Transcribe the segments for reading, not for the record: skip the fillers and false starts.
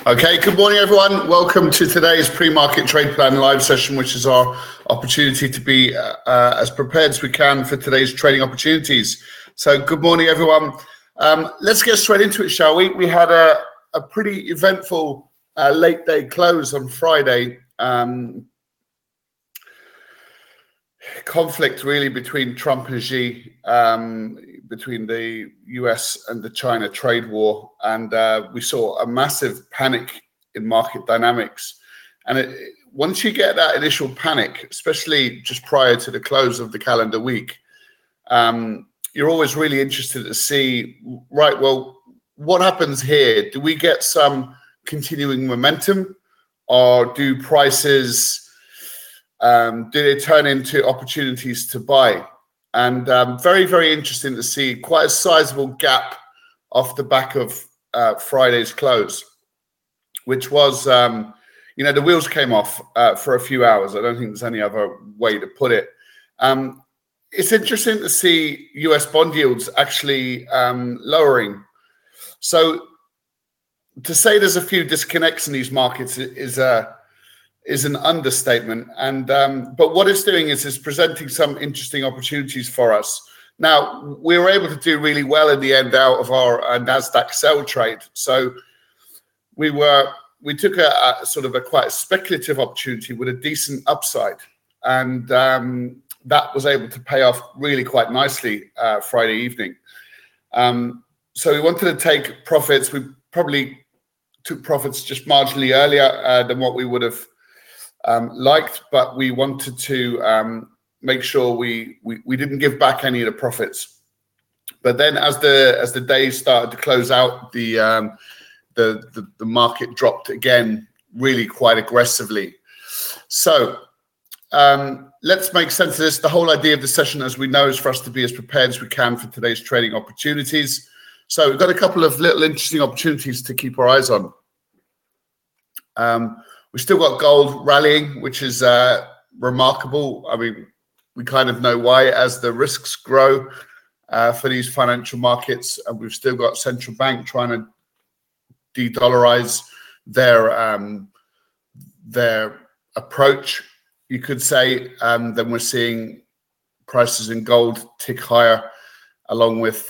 Okay, good morning, everyone. Welcome to today's pre-market trade plan live session, which is our opportunity to be as prepared as we can for today's trading opportunities. So good morning, everyone. Let's get straight into it, shall we? We had a pretty eventful late day close on Friday. Conflict really between Trump and Xi, between the US and the China trade war, and we saw a massive panic in market dynamics. And once you get that initial panic, especially just prior to the close of the calendar week, you're always really interested to see, right, well, what happens here? Do we get some continuing momentum, or do prices do they turn into opportunities to buy? And very, very interesting to see quite a sizable gap off the back of Friday's close, which was, the wheels came off for a few hours. I don't think there's any other way to put it. It's interesting to see US bond yields actually lowering. So to say there's a few disconnects in these markets is an understatement, and but what it's doing is it's presenting some interesting opportunities for us. Now, we were able to do really well in the end out of our Nasdaq sell trade. So we took a sort of a quite speculative opportunity with a decent upside, and that was able to pay off really quite nicely Friday evening. So we wanted to take profits. We probably took profits just marginally earlier than what we would have liked, but we wanted to make sure we didn't give back any of the profits. But then, as the day started to close out, the market dropped again, really quite aggressively. So let's make sense of this. The whole idea of the session, as we know, is for us to be as prepared as we can for today's trading opportunities. So we've got a couple of little interesting opportunities to keep our eyes on. We've still got gold rallying, which is remarkable. I mean, we kind of know why as the risks grow for these financial markets. And we've still got central bank trying to de-dollarize their approach, you could say. Then we're seeing prices in gold tick higher, along with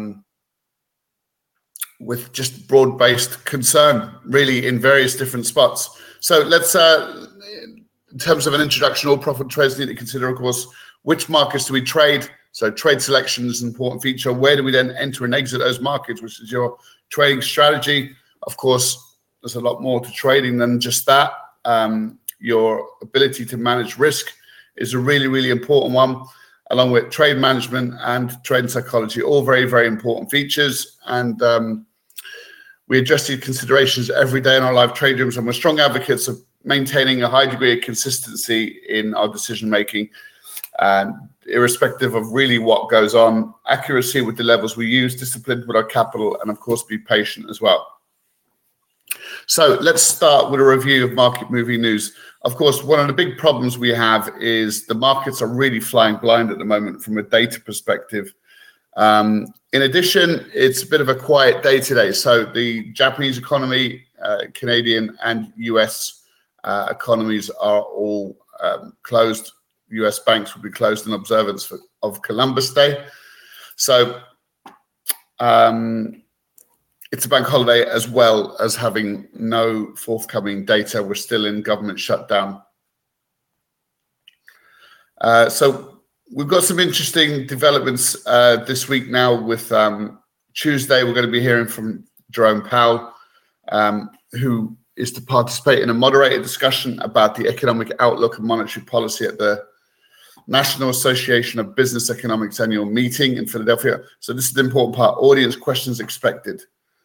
just broad-based concern, really, in various different spots. So let's, in terms of an introduction, all profit traders need to consider, of course, which markets do we trade? So trade selection is an important feature. Where do we then enter and exit those markets, which is your trading strategy? Of course, there's a lot more to trading than just that. Your ability to manage risk is a really, really important one, along with trade management and trade psychology, all very, very important features. And we address these considerations every day in our live trade rooms, and we're strong advocates of maintaining a high degree of consistency in our decision making, and irrespective of really what goes on, accuracy with the levels we use, discipline with our capital, and of course be patient as well. So let's start with a review of market moving news. Of course, one of the big problems we have is the markets are really flying blind at the moment from a data perspective. In addition, it's a bit of a quiet day today. So the Japanese economy, Canadian and US economies are all closed. US banks will be closed in observance of Columbus Day. So it's a bank holiday, as well as having no forthcoming data. We're still in government shutdown. So we've got some interesting developments this week now. With Tuesday, we're going to be hearing from Jerome Powell, who is to participate in a moderated discussion about the economic outlook and monetary policy at the National Association of Business Economics annual meeting in Philadelphia. So this is the important part. Audience questions expected.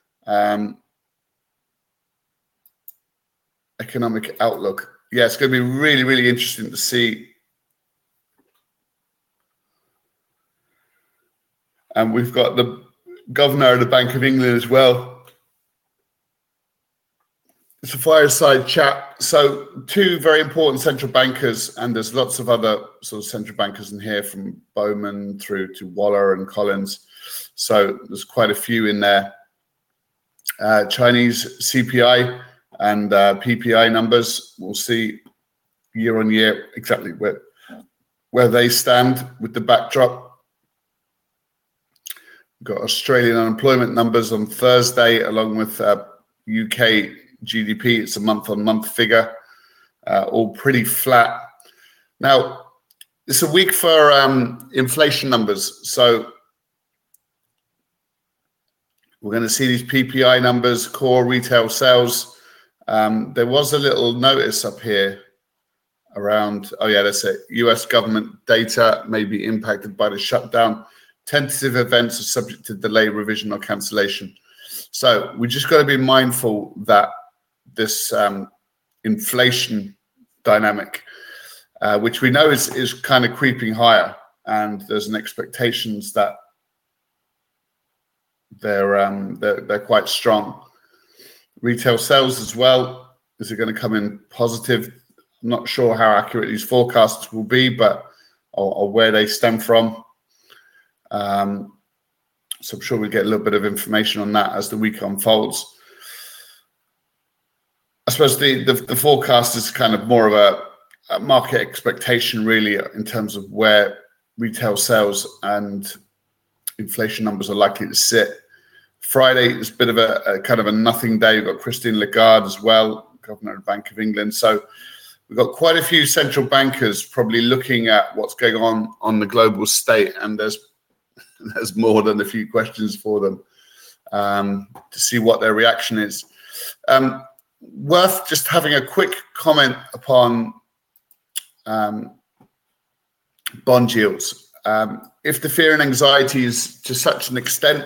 Economic outlook. Yeah, it's going to be really, really interesting to see. And we've got the governor of the Bank of England as well. It's a fireside chat. So two very important central bankers, and there's lots of other sort of central bankers in here, from Bowman through to Waller and Collins. So there's quite a few in there. Chinese CPI and PPI numbers. We'll see year on year exactly where they stand with the backdrop. We've got Australian unemployment numbers on Thursday, along with UK GDP. It's a month-on-month figure, all pretty flat. Now, it's a week for inflation numbers. So we're going to see these PPI numbers, core retail sales. There was a little notice up here around, that's it. US government data may be impacted by the shutdown. Tentative events are subject to delay, revision, or cancellation. So we just got to be mindful that this inflation dynamic, which we know is kind of creeping higher, and there's an expectations that they're quite strong. Retail sales as well, is it going to come in positive? I'm not sure how accurate these forecasts will be, but or where they stem from. So I'm sure we'll get a little bit of information on that as the week unfolds. I suppose the forecast is kind of more of a market expectation, really, in terms of where retail sales and inflation numbers are likely to sit. Friday is a bit of a kind of a nothing day. We've got Christine Lagarde as well, Governor of the Bank of England. So we've got quite a few central bankers probably looking at what's going on the global state, and there's more than a few questions for them to see what their reaction is. Worth just having a quick comment upon bond yields. If the fear and anxiety is to such an extent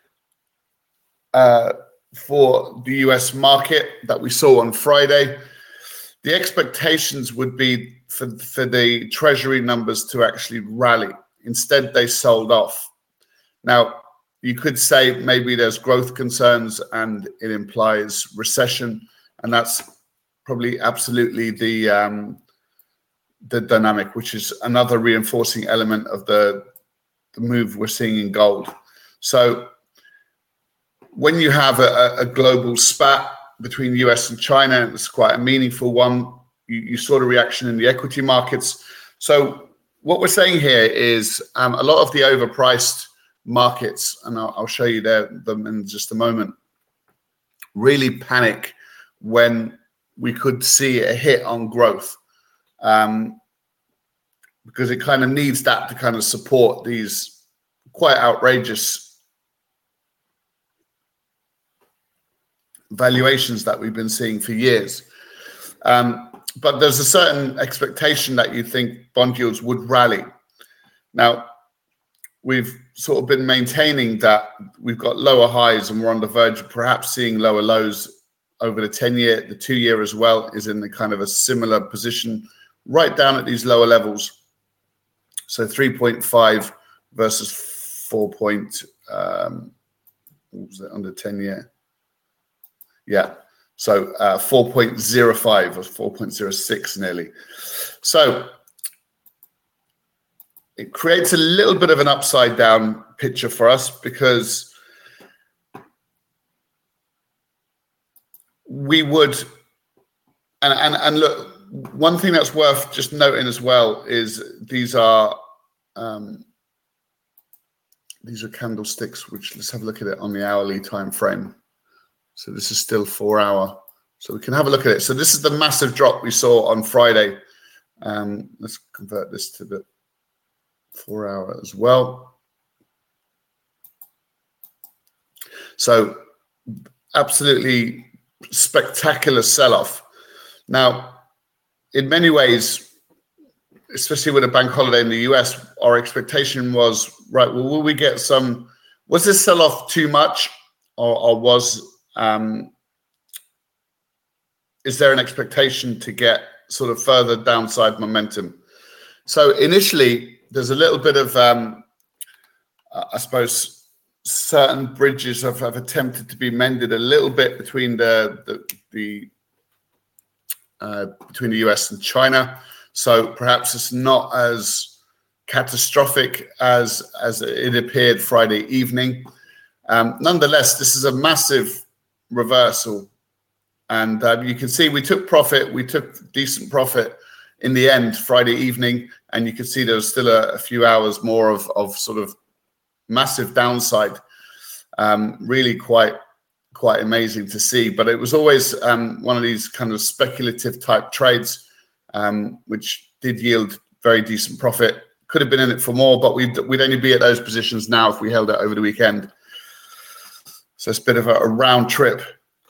for the US market that we saw on Friday, the expectations would be for the Treasury numbers to actually rally. Instead, they sold off. Now, you could say maybe there's growth concerns and it implies recession, and that's probably absolutely the dynamic, which is another reinforcing element of the move we're seeing in gold. So when you have a global spat between the US and China, it's quite a meaningful one. You saw the reaction in the equity markets. So what we're saying here is a lot of the overpriced markets, and I'll show you them in just a moment, really panic when we could see a hit on growth, because it kind of needs that to kind of support these quite outrageous valuations that we've been seeing for years. But there's a certain expectation that you think bond yields would rally. Now, we've sort of been maintaining that we've got lower highs and we're on the verge of perhaps seeing lower lows over the 10-year. The 2-year as well is in the kind of a similar position, right down at these lower levels. So 3.5 versus 4. What was it under 10-year? Yeah. So 4.05 or 4.06 nearly. So it creates a little bit of an upside down picture for us, because we would, and look, one thing that's worth just noting as well is these are candlesticks, which, let's have a look at it on the hourly time frame. So this is still 4 hour. So we can have a look at it. So this is the massive drop we saw on Friday. Let's convert this to the 4 hour as well. So absolutely spectacular sell-off. Now, in many ways, especially with a bank holiday in the US, our expectation was, right, well, will we get some, was this sell-off too much, or was, is there an expectation to get sort of further downside momentum? So initially, there's a little bit of, I suppose, certain bridges have attempted to be mended a little bit between between the US and China. So perhaps it's not as catastrophic as it appeared Friday evening. Nonetheless, this is a massive reversal And you can see we took profit. We took decent profit in the end Friday evening, and you can see there was still a few hours more of sort of massive downside. Really quite amazing to see. But it was always one of these kind of speculative type trades, which did yield very decent profit. Could have been in it for more, but we'd only be at those positions now if we held it over the weekend. So it's a bit of a round trip.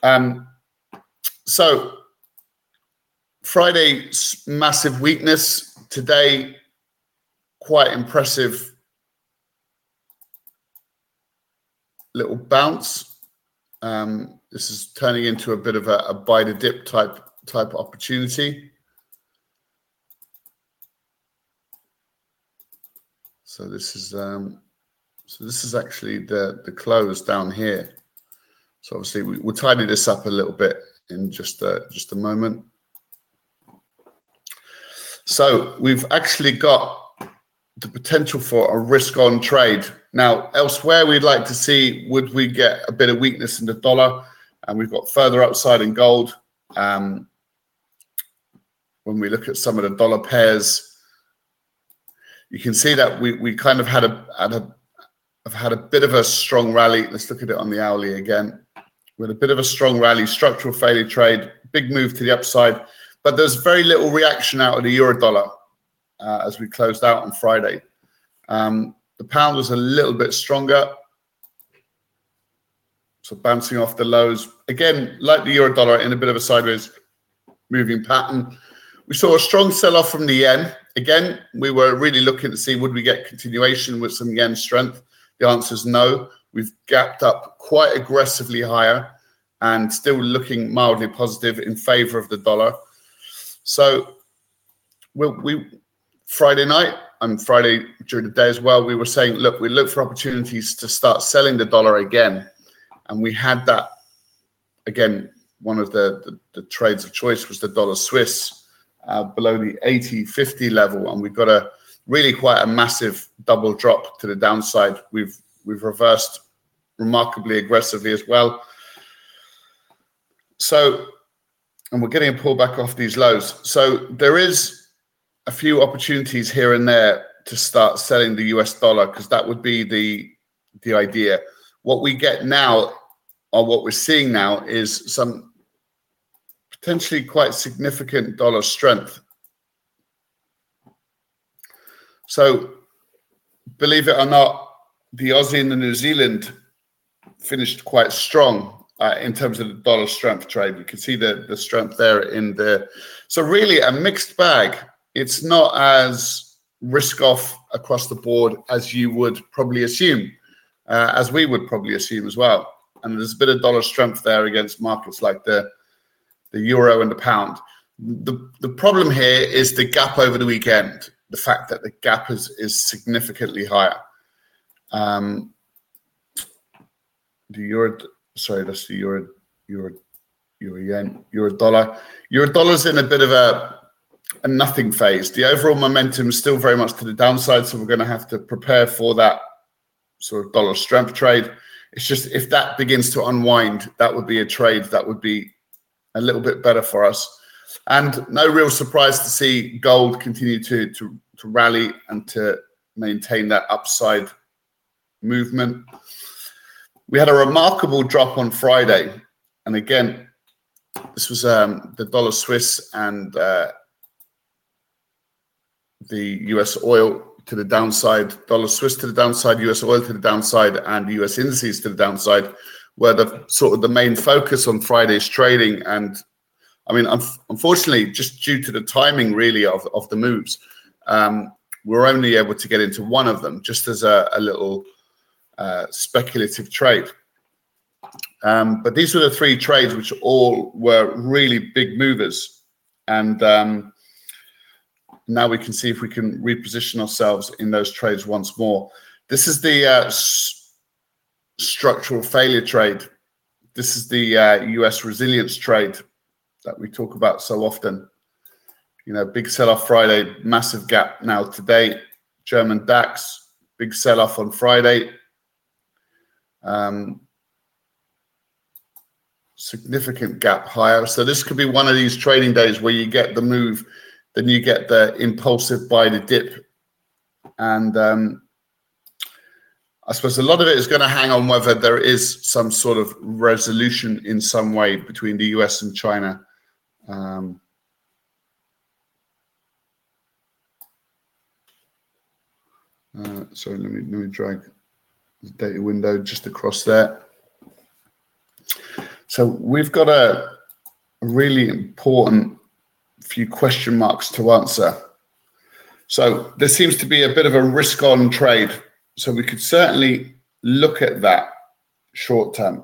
So Friday, massive weakness. Today, quite impressive little bounce. This is turning into a bit of a buy the dip type opportunity. So this is actually the close down here. So obviously we'll tidy this up a little bit in just a moment. So we've actually got the potential for a risk-on trade. Now, elsewhere, we'd like to see, would we get a bit of weakness in the dollar? And we've got further upside in gold. When we look at some of the dollar pairs, you can see that we kind of had a bit of a strong rally. Let's look at it on the hourly again. We had a bit of a strong rally, structural failure trade, big move to the upside. But there's very little reaction out of the euro dollar as we closed out on Friday. The pound was a little bit stronger. So bouncing off the lows. Again, like the euro dollar, in a bit of a sideways moving pattern. We saw a strong sell-off from the yen. Again, we were really looking to see, would we get continuation with some yen strength? The answer is no. We've gapped up quite aggressively higher and still looking mildly positive in favor of the dollar. So we Friday night and Friday during the day as well, we were saying, look, we look for opportunities to start selling the dollar again. And we had that, again, one of the trades of choice was the dollar Swiss below the 80.50 level. And we've got a really quite a massive double drop to the downside. We've reversed remarkably aggressively as well. So, and we're getting a pullback off these lows. So there is a few opportunities here and there to start selling the US dollar, because that would be the idea. What we get now, or what we're seeing now, is some potentially quite significant dollar strength. So believe it or not, the Aussie and the New Zealand finished quite strong in terms of the dollar strength trade. You can see the strength there in the. So really a mixed bag. It's not as risk off across the board as you would probably assume, as we would probably assume as well. And there's a bit of dollar strength there against markets like the euro and the pound. The problem here is the gap over the weekend. The fact that the gap is significantly higher. The euro, sorry, that's the euro yen, euro dollar. Euro dollar's in a bit of a nothing phase. The overall momentum is still very much to the downside, so we're going to have to prepare for that sort of dollar strength trade. It's just if that begins to unwind, that would be a trade that would be a little bit better for us. And no real surprise to see gold continue to rally and to maintain that upside movement. We had a remarkable drop on Friday. And again, this was the dollar Swiss and the US oil to the downside, dollar Swiss to the downside, US oil to the downside, and the US indices to the downside were the sort of the main focus on Friday's trading. And I mean, unfortunately, just due to the timing really of the moves, we're only able to get into one of them just as a little speculative trade. But these were the three trades which all were really big movers. And now we can see if we can reposition ourselves in those trades once more. This is the structural failure trade. This is the US resilience trade that we talk about so often. You know, big sell-off Friday, massive gap now today. German DAX, big sell-off on Friday. significant gap higher. So this could be one of these trading days where you get the move, then you get the impulsive buy the dip. And I suppose a lot of it is going to hang on whether there is some sort of resolution in some way between the US and China. Sorry, let me drag the data window just across there. So we've got a really important few question marks to answer. So there seems to be a bit of a risk on trade. So we could certainly look at that short term.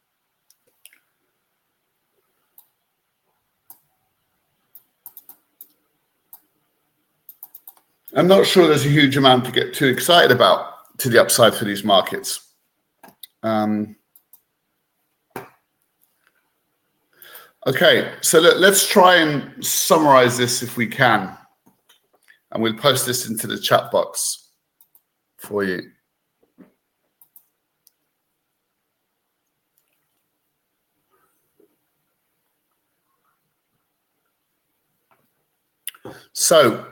I'm not sure there's a huge amount to get too excited about to the upside for these markets. Okay, so let's try and summarize this if we can. And we'll post this into the chat box for you. So,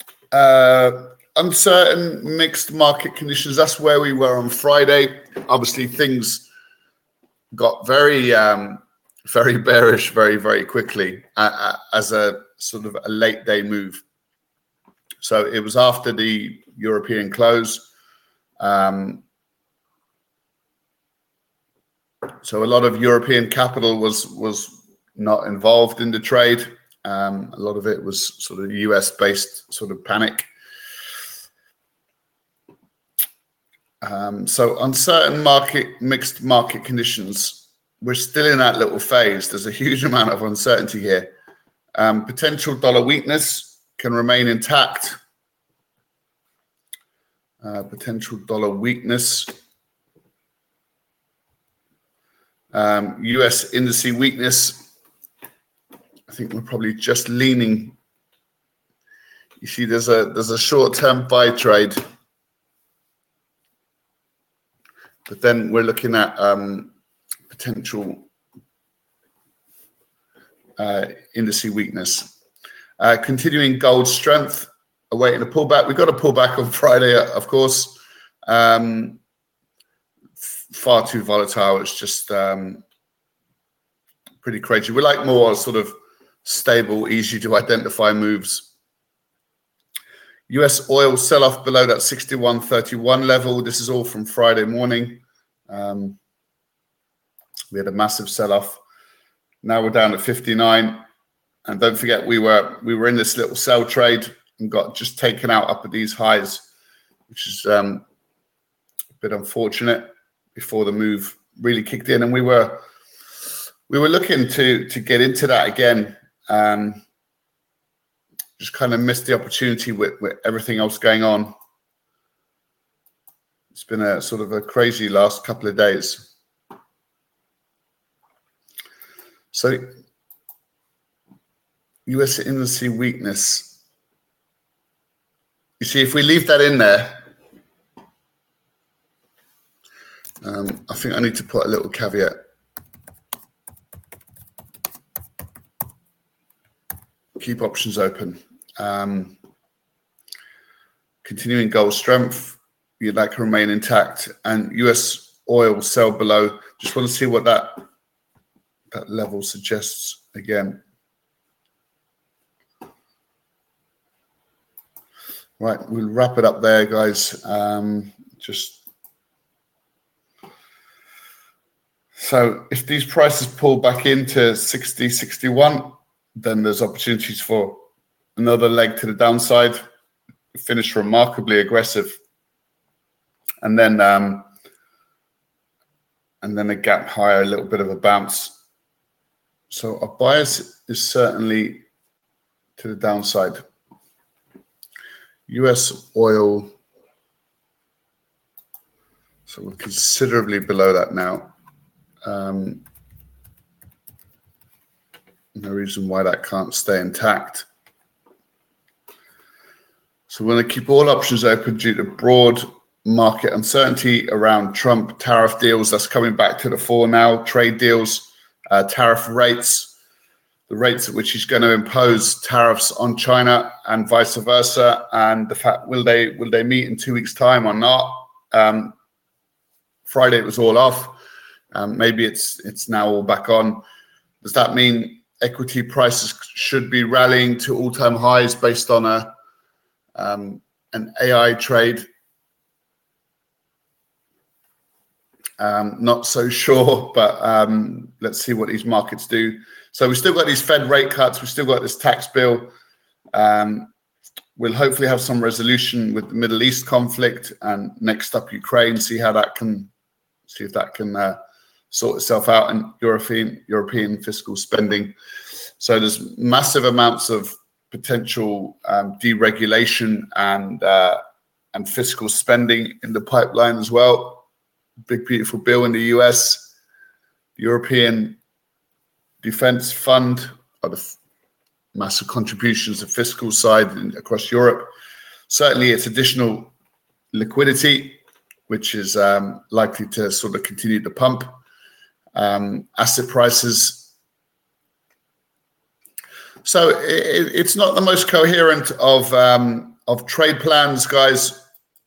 uncertain mixed market conditions. That's where we were on Friday. Obviously, things got very bearish very, very quickly as a sort of a late day move. So it was after the European close. So a lot of European capital was not involved in the trade. A lot of it was sort of US-based sort of panic. So uncertain market, mixed market conditions. We're still in that little phase. There's a huge amount of uncertainty here. Potential dollar weakness can remain intact. Potential dollar weakness. US indice weakness. I think we're probably just leaning. You see, there's a short-term buy trade, but then we're looking at potential indice weakness. Continuing gold strength, awaiting a pullback. We got a pullback on Friday, of course. Far too volatile. It's just pretty crazy. We like more sort of stable, easy to identify moves. US oil sell-off below that 61.31 level. This is all from Friday morning. We had a massive sell-off. Now we're down at 59. And don't forget, we were in this little sell trade and got just taken out up at these highs, which is a bit unfortunate before the move really kicked in. And we were looking to get into that again. Just kind of missed the opportunity with everything else going on. It's been a sort of a crazy last couple of days. So US indice weakness. You see, if we leave that in there, I think I need to put a little caveat. Keep options open. Continuing gold strength, you'd like to remain intact, and US oil sell below. Just want to see what that level suggests again. Right, we'll wrap it up there, guys. So if these prices pull back into 60, 61, then there's opportunities for another leg to the downside. Finish remarkably aggressive, and then a gap higher, a little bit of a bounce. So our bias is certainly to the downside. US oil, so we're considerably below that now. No reason why that can't stay intact. So we're going to keep all options open due to broad market uncertainty around Trump tariff deals. That's coming back to the fore now. Trade deals, tariff rates, the rates at which he's going to impose tariffs on China and vice versa, and the fact will they meet in 2 weeks' time or not? Friday it was all off. Maybe it's now all back on. Does that mean equity prices should be rallying to all-time highs based on an AI trade? Not so sure, but let's see what these markets do. So we've still got these Fed rate cuts. We've still got this tax bill. We'll hopefully have some resolution with the Middle East conflict, and next up Ukraine. See if that can sort itself out in European fiscal spending. So there's massive amounts of potential deregulation and fiscal spending in the pipeline as well. Big beautiful bill in the US, the European Defense Fund, or the massive contributions to the fiscal side across Europe. Certainly it's additional liquidity, which is likely to sort of continue to pump asset prices. So it's not the most coherent of trade plans, guys.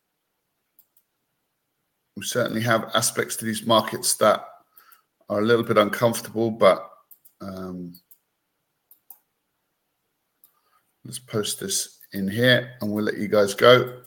We certainly have aspects to these markets that are a little bit uncomfortable, but let's post this in here and we'll let you guys go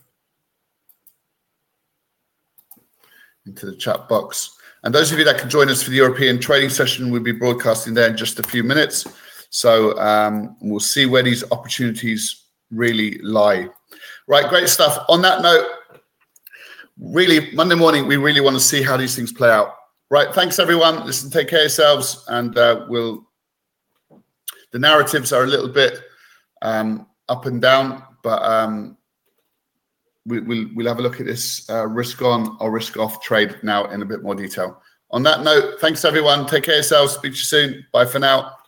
into the chat box. And those of you that can join us for the European trading session, we'll be broadcasting there in just a few minutes. So we'll see where these opportunities really lie. Right, great stuff. On that note, really, Monday morning, we really want to see how these things play out. Right, thanks everyone. Listen, take care of yourselves, and the narratives are a little bit up and down, but we'll have a look at this risk on or risk off trade now in a bit more detail. On that note, thanks everyone. Take care of yourselves. Speak to you soon. Bye for now.